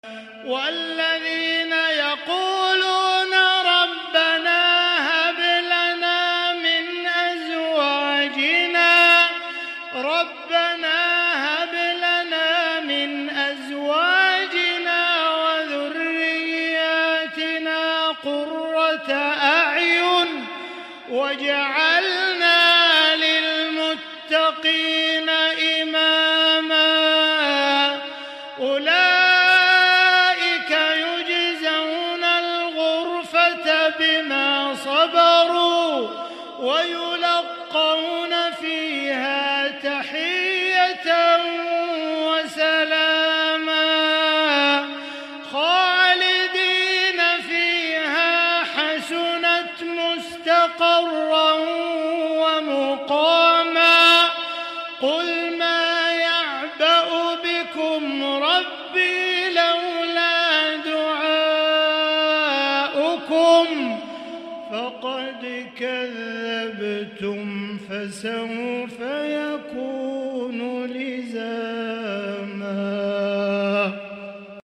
والذين يقولون ربنا هب لنا من أزواجنا وذرياتنا قرة أعين واجعلنا للمتقين إماما أولئك يجزون الغرفة بما صبروا ويلقون فيها تحية وسلاما خالدين فيها حسنت مستقرا ومقاما قل ما يعبأ بكم ربي لولا دعاؤكم فقد كذبتم فسوف يكون